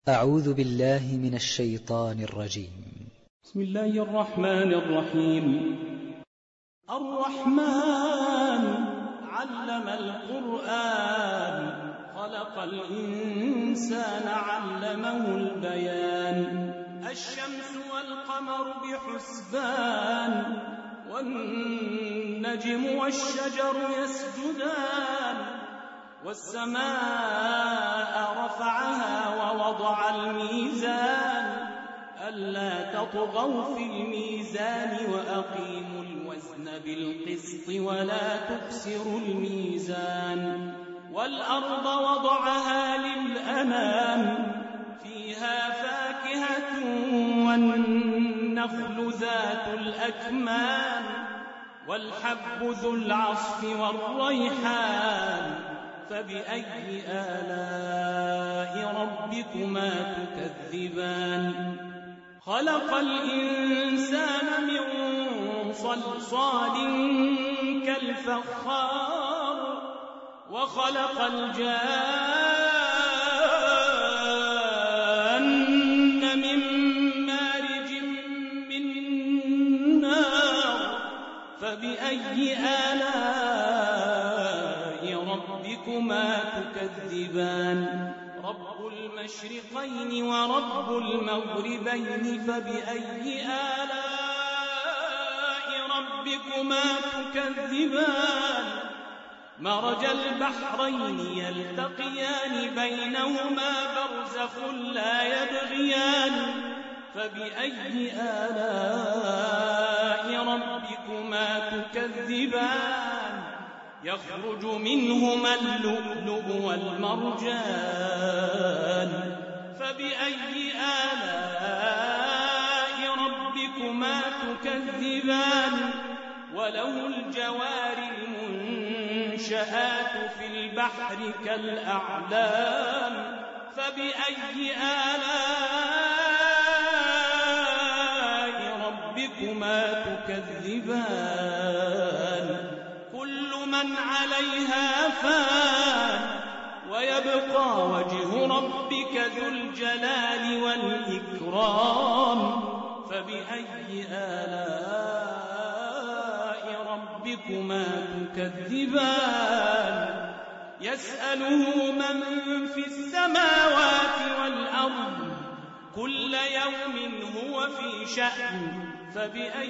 أعوذ بالله من الشيطان الرجيم. بسم الله الرحمن الرحيم. الرحمن علم القرآن، خلق الإنسان علمه البيان. الشمس والقمر بحسبان، والنجم والشجر يسجدان. والسماء رفعها ووضع الميزان، ألا تطغوا في الميزان وأقيموا الوزن بالقسط ولا تخسروا الميزان. والأرض وضعها للأنام، فيها فاكهة والنخل ذات الأكمام، والحب ذو العصف والريحان. فبأي آلاء ربكما تكذبان؟ خلق الإنسان من صلصال كالفخار، وخلق الجان من مارج من نار. فبأي آلاء ربكما تكذبان؟ رب المشرقين ورب المغربين، فبأي آلاء ربكما تكذبان؟ مرج البحرين يلتقيان، بينهما برزخ لا يبغيان. فبأي آلاء ربكما تكذبان؟ يخرج منهما اللؤلؤ والمرجان. فبأي آلاء ربكما تكذبان؟ وله الجوار المنشآت في البحر كالأعلام. فبأي آلاء ربكما تكذبان؟ كل من عليها فان، ويبقى وجه ربك ذو الجلال والإكرام. فبأي آلاء ربكما تكذبان؟ يسأله من في السماوات والأرض، كل يوم هو في شأن. فبأي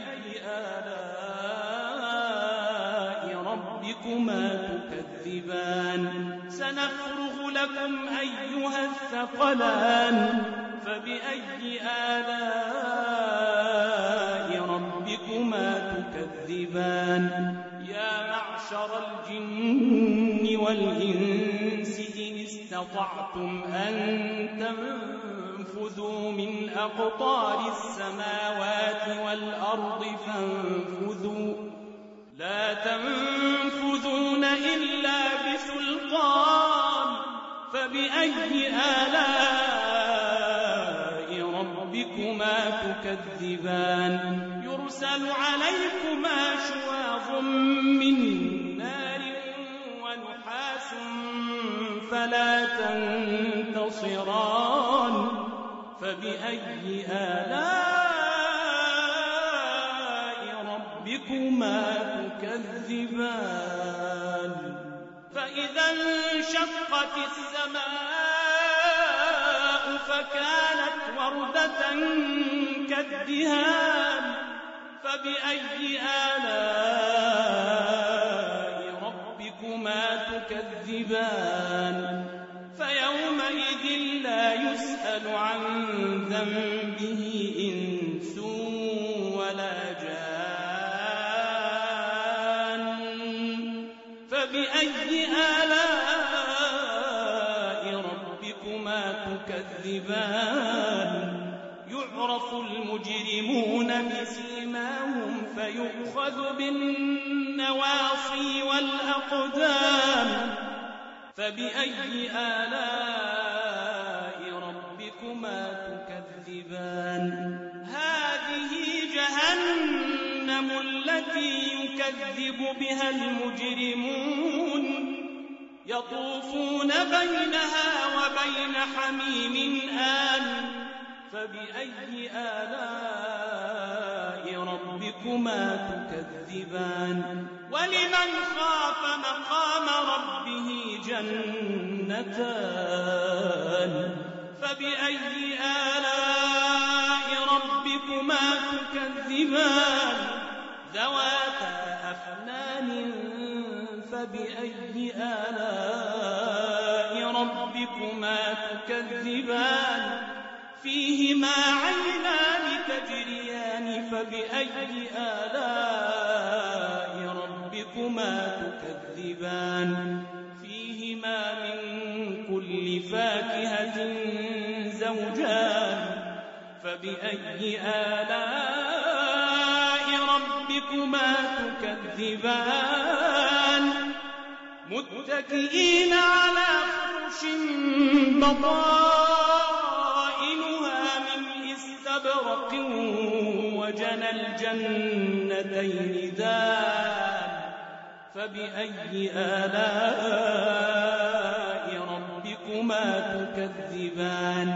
آلاء ربكما تكذبان؟ سنفرغ لكم أيها الثقلان. فبأي آلاء ربكما تكذبان؟ يا معشر الجن والإنس إن استطعتم أن تنفذوا من أقطار السماوات والأرض فانفذوا، لا تنفذون إلا بسلطان. فبأي آلاء ربكما تكذبان؟ يرسل عليكما شواظ من نار ونحاس فلا تنتصران. فبأي آلاء ربكما تكذبان؟ فإذا انشقت السماء فكانت وردة كالدهان. فبأي آلاء ربكما تكذبان؟ فيومئذ لا يسأل عن ذنبه إنس ولا جان. فبأي آلاء ربكما تكذبان؟ يعرف المجرمون بسيماهم فيؤخذ بالنواصي والأقدام. فبأي آلاء ربكما تكذبان؟ هذه جهنم التي يكذب بها المجرمون، يطوفون بينها وبين حميم آن فبأي آلاء ربكما تكذبان ولمن خاف مقام ربه جنتان فبأي آلاء ربكما تكذبان ذواتا أفنان فبأي آلاء ربكما تكذبان فيهما عينان تجريان فبأي آلاء ربكما تكذبان فيهما من كل فاكهة زوجان فبأي آلاء ربكما تكذبان متكئين على فرش بطائنها من استبرق وجنى الجنتين دان فبأي آلاء ربكما تكذبان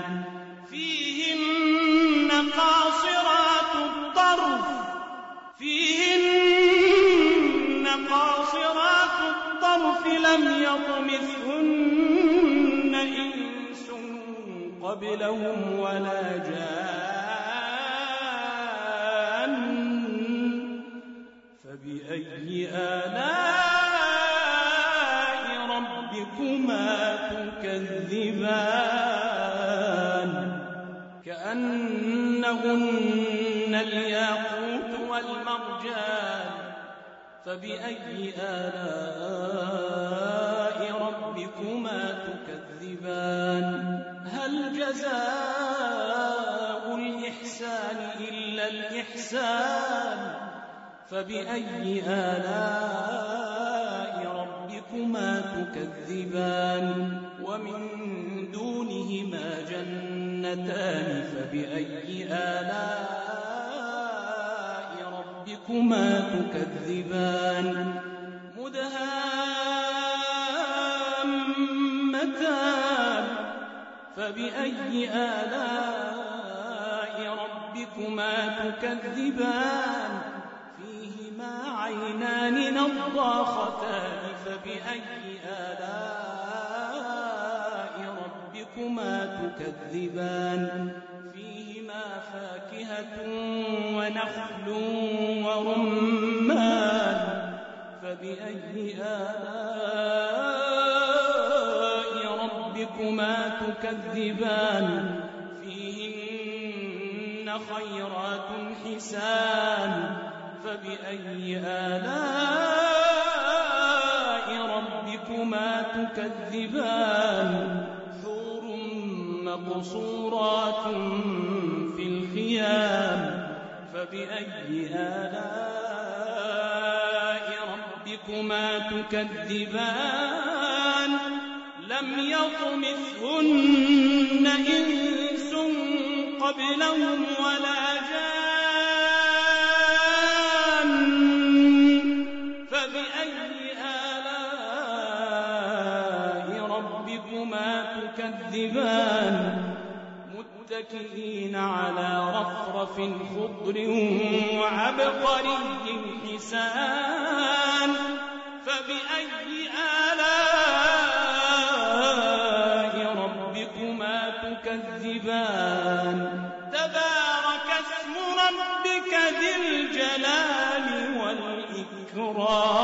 فيهن قاصرات الطرف لم يطمثهن إنس قبلهم ولا جان فبأي آلاء ربكما تكذبان كأنهن الياقوت والمرجان فبأي آلاء ربكما تكذبان هل جزاء الإحسان إلا الإحسان فبأي آلاء ربكما تكذبان ومن دونهما جنتان فبأي آلاء ربكما تكذبان مدهامتان فبأي آلاء ربكما تكذبان فيهما عينان نضاختان فبأي آلاء ربكما تكذبان فيهما فاكهة ونخل ورمان فبأي آلاء ربكما تكذبان فيهن خيرات حسان فبأي آلاء ربكما تكذبان حور مقصورات في الخيام فبأي آلاء ربكما تكذبان لم يطمثهن إنس قبلهم ولا جان فبأي آلاء ربكما تكذبان متكئين على رفرف خضر وعبقري حسان فبأي آلاء ربكما تكذبان تبارك اسم ربك ذي الجلال والإكرام